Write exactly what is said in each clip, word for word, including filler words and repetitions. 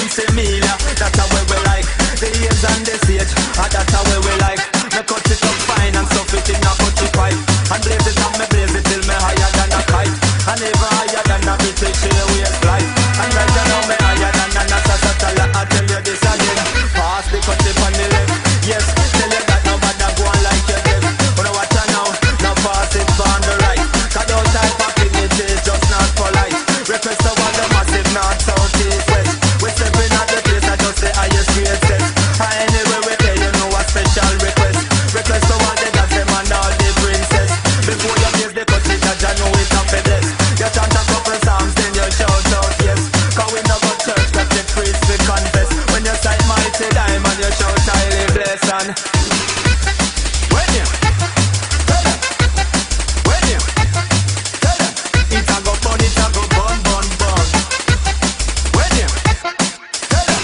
Similia. That's how we like the years and the stage. And that's how we like. Me cut it up fine and stuff it in a cut it pipe. And blaze it and me blaze it till me higher than a kite. And even higher than a British Airways flight. And right now me higher than a NASA satellite. I tell you this again. Pass the cut it on the left. Yes, tell you that nobody go on like you did. But now watch out now, now pass it on the right. Cause those type of image is just not polite. Request to all the massive north, south, east, west. We stepping at the place, I just the highest grade set. And anyway we play, you know a special request. Request to all the gods, them and all the princess. Before you place the cut it, I know it's a fedex. You chant a couple songs, then you shout out yes. Cause we never church, cause the priest we confess. When you sight mighty diamond, you shout highly blessed. And when you tell them, when you tell them, it a go bun, it a go bun, bun, bun. When you tell them.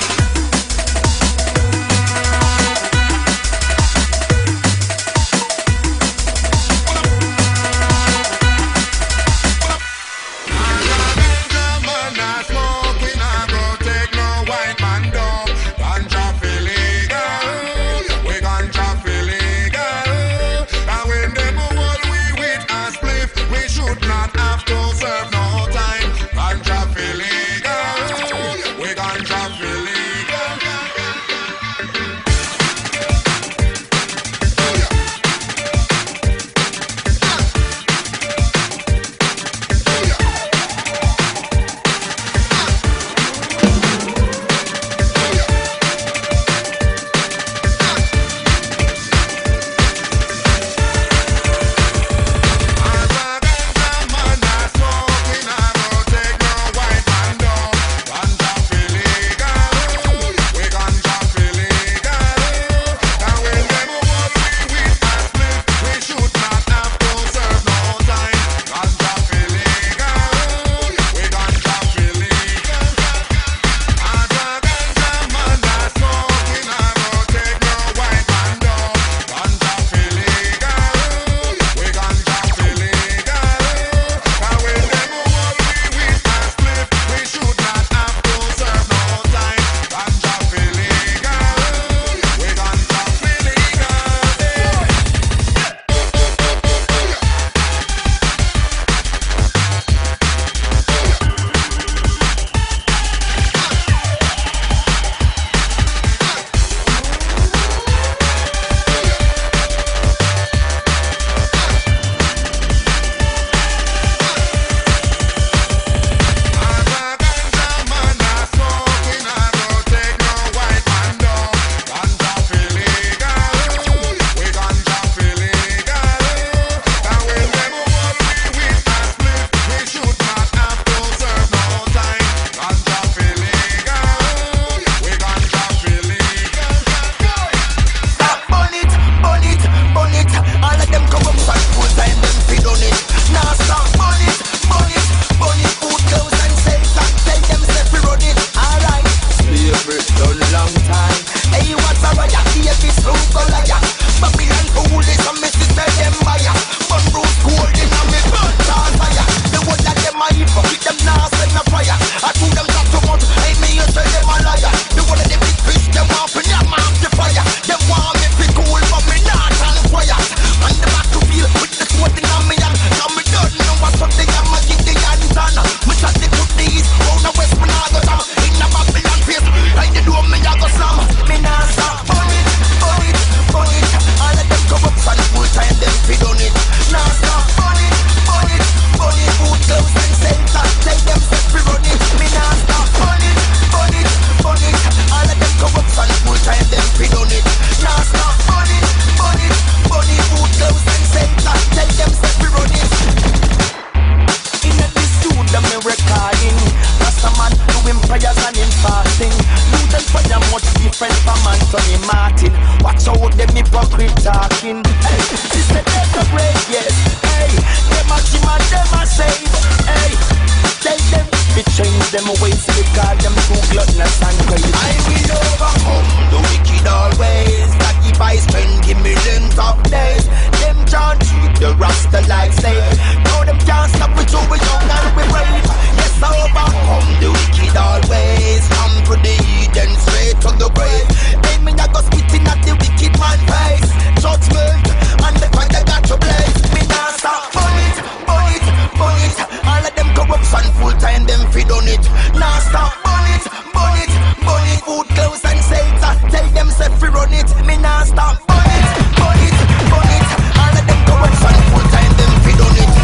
hypocrite talking. Hey, she said that's a great, yes. Hey, them a Jim and them a save. Hey, tell them to change them ways because them too gluttonous and crazy. I will overcome the wicked always. That give I strength, give me length of days. Them can't treat the Rasta like slave. No, them can't stop with you, we young and we brave. Yes, I overcome the wicked always. Come to the stop. Burn it, burn it, burn it. Food, clothes and shelter. Tell them say free run it. Me nah stop. Burn it, burn it, burn it. All of them corruption full time. Them fi done it.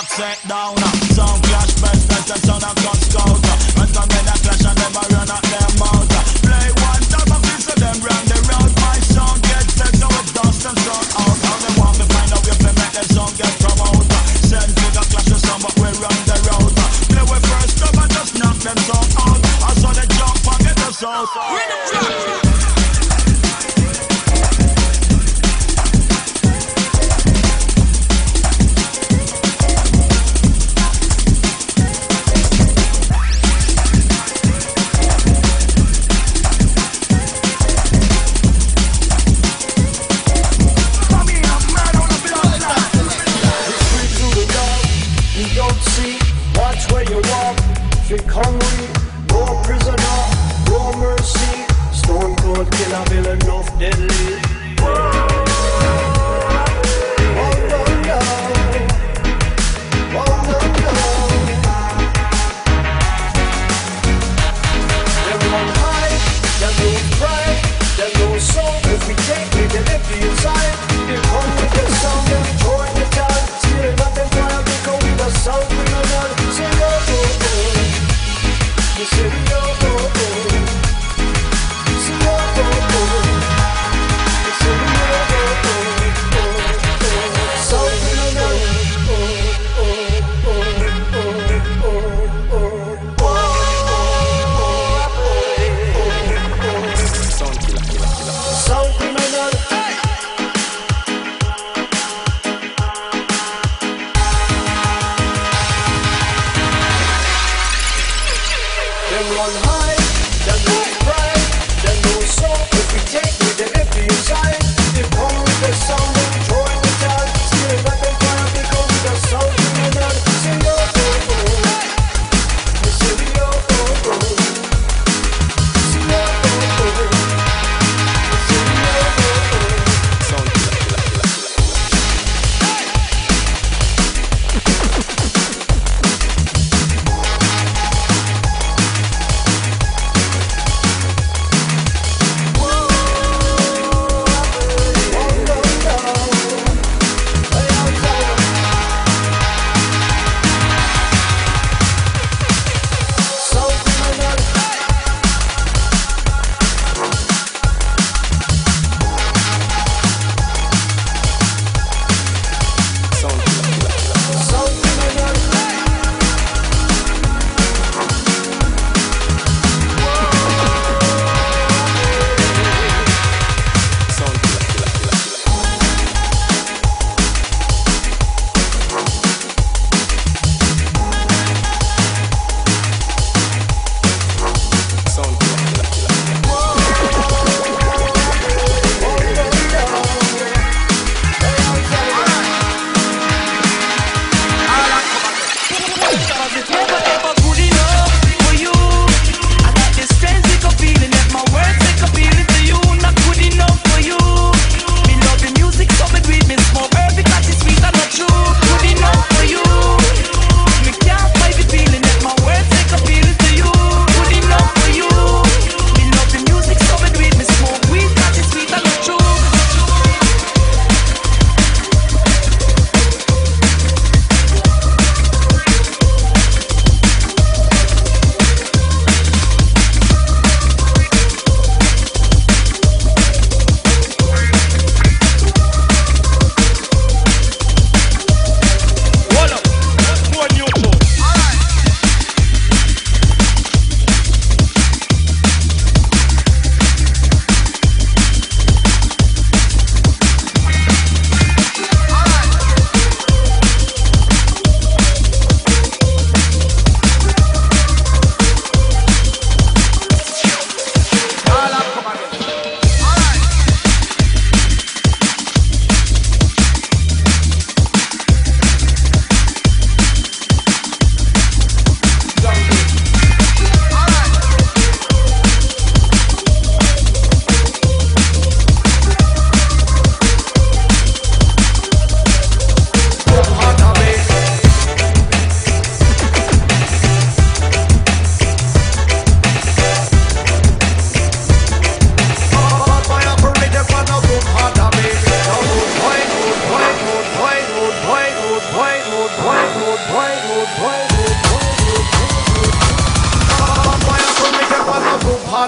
box set down. Sound clash best as the sound of gun scout. And some men a clash and never run out their mouth. Play one time of this so them run the road. My song gets set so it dust and sound out. How they want me find out if they make them song get promote. Send to the clash of some but we run the road. Play with first up and just knock them song out. I saw the jump and get us out. Rhythm drop.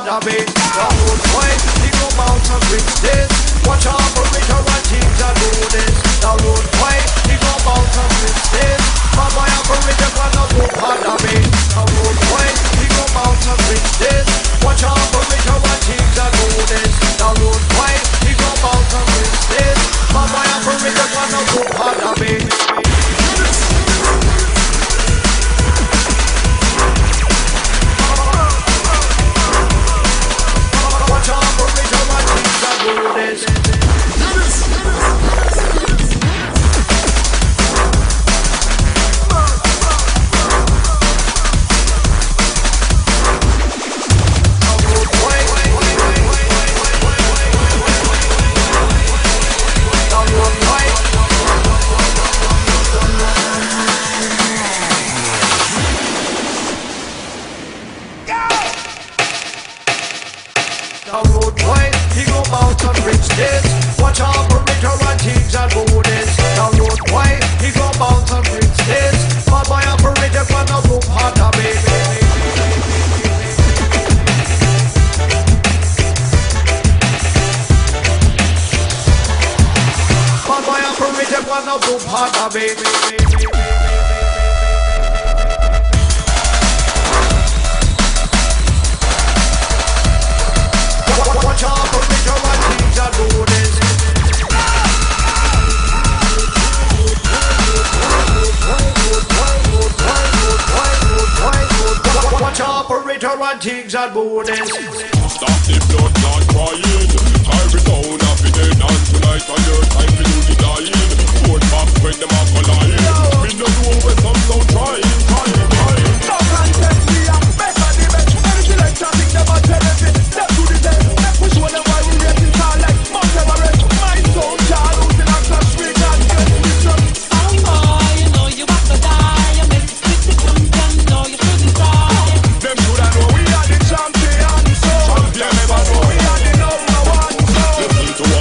harder beat. The road boy, he go bound to fix this. Watch operator and teams are do this. The road boy, he go bound to fix this. My boy operator gonna go harder beat. The road boy, he go bound to fix this. Watch operator and teams are do this. The road boy, he go bound to fix this. My boy operator gonna go harder beat. Things are bonus. Stop the blood not crying. Time is down, happy day dance tonight. On your time to do the dying. Put back when them are colliding. We don't know where some don't try. Trying, trying. No contest, we are better the best. Any selector think them are telling. Let's do the best. Let's push one of why we rating star like Mount Everest. My soul, child, who's in a street and get wisdom. Oh boy, you know you have to die. You make it with the champion, know you shouldn't try. Them should have know we are the champion, so. Champion never know we are the number one, so. Listen to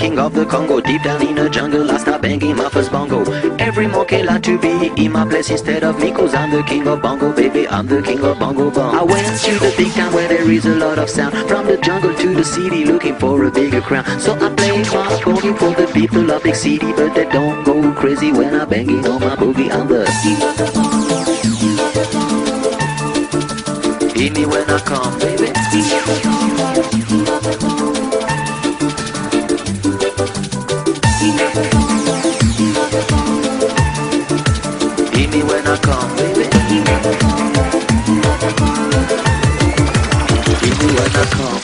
king of the Congo. Deep down in the jungle, I start banging my first bongo. Every monkey like to be in my place instead of me, cause I'm the king of bongo, baby, I'm the king of bongo bong. I went to the big town where there is a lot of sound, from the jungle to the city looking for a bigger crown. So I play my boogie for the people of big city, but they don't go crazy when I'm banging on my boogie. I'm the king of the bongo. Hit me when I come, baby. Hit me when I come, baby. Hit me when I come.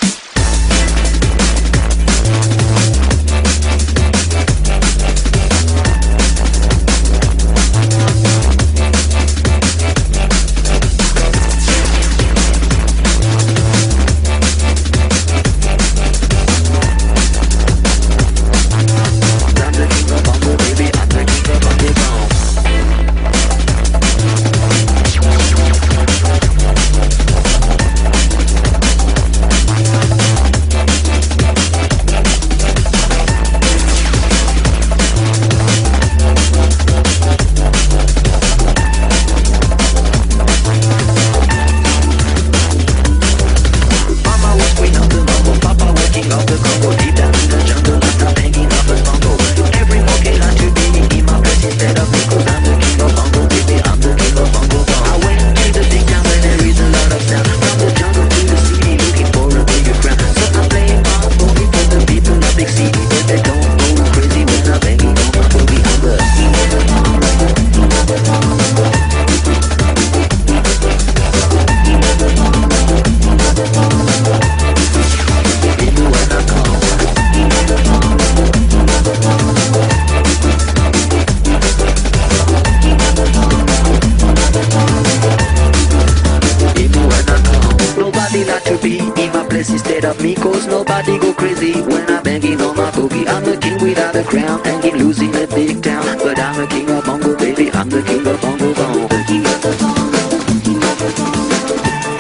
Instead of me, cause nobody go crazy when I'm banging on my boogie. I'm the king without a crown, hanging loose in a big town, but I'm the king of bongo, baby, I'm the king of bongo bong. The king of the bongo, king of the bongo.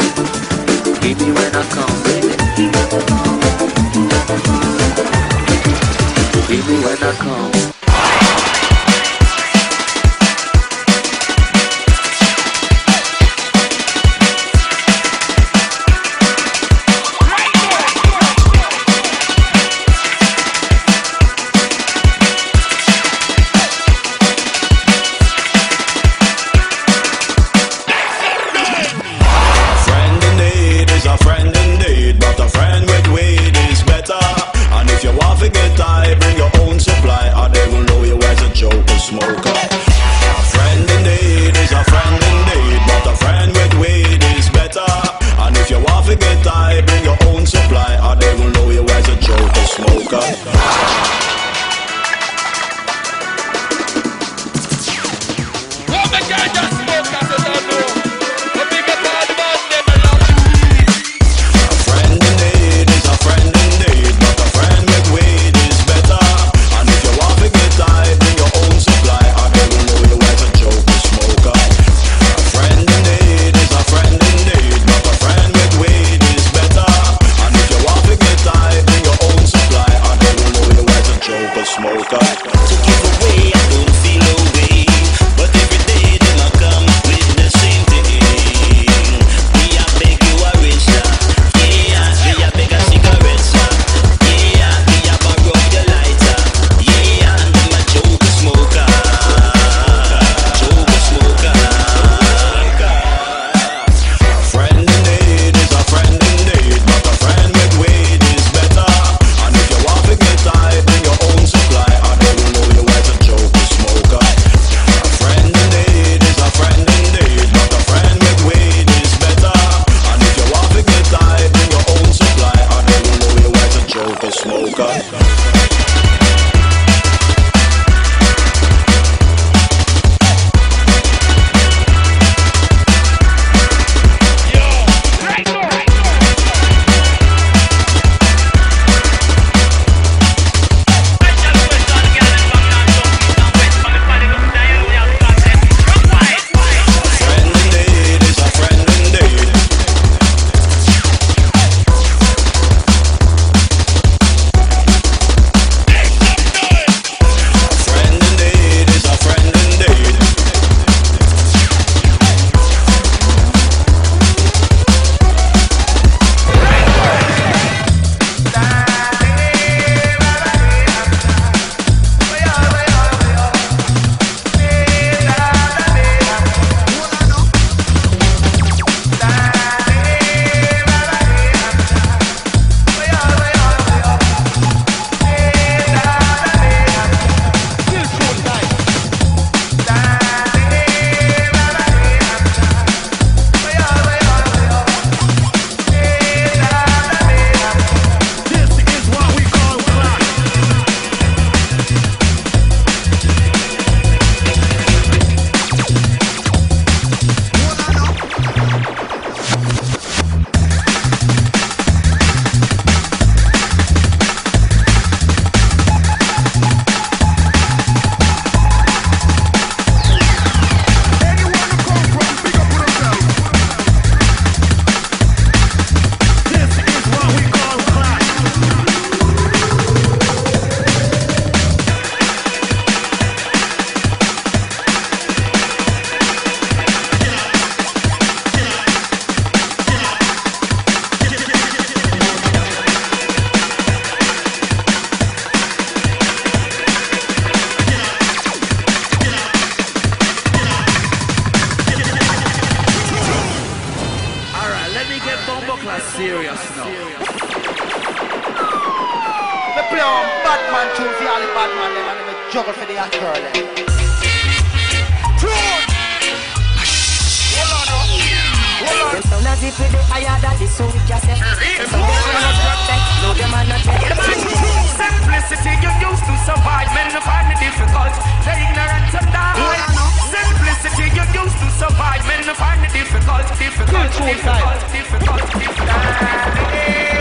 Give me when I come, baby. King of the bongo, king of the bongo. Give me when I come. Get high, bring your own supply. Are they serious now. Me play on Batman tune for all the Batman them and me juggle for the hot girl them. Tune! Hold on now. Hold on. Them sound as if they higher than the soul cassette. So them are not protect, no them are not protect. Simplicity you used to survive, men find it difficult. The ignorant and die. Simplicity you used to survive, men find it difficult, difficult, difficult, difficult, difficult.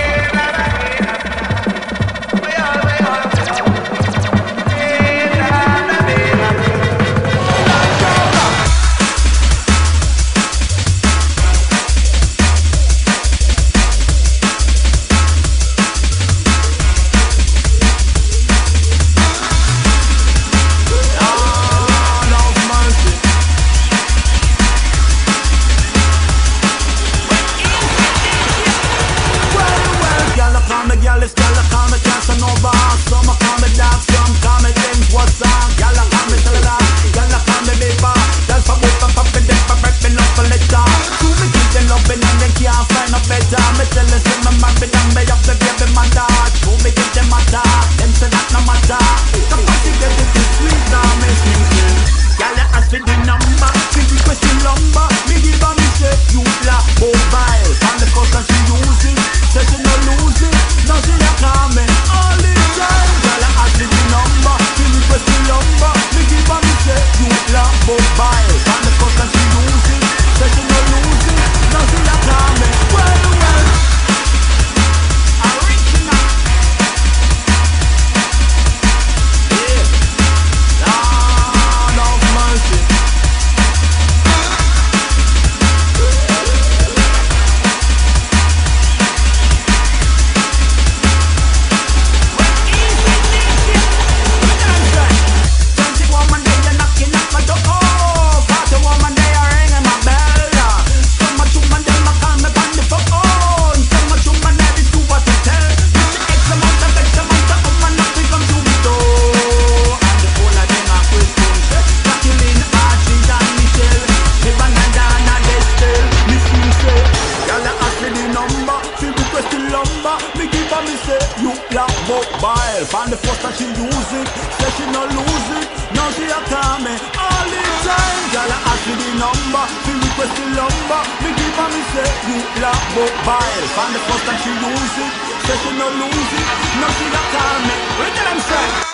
Find the first that she use it, say she no lose it. Now she a call me all the time. Girl, I ask me the number, she request the number. Me give her me say you love mobile. Find the first that she use it, say she no lose it. Now she a call me. What did I say?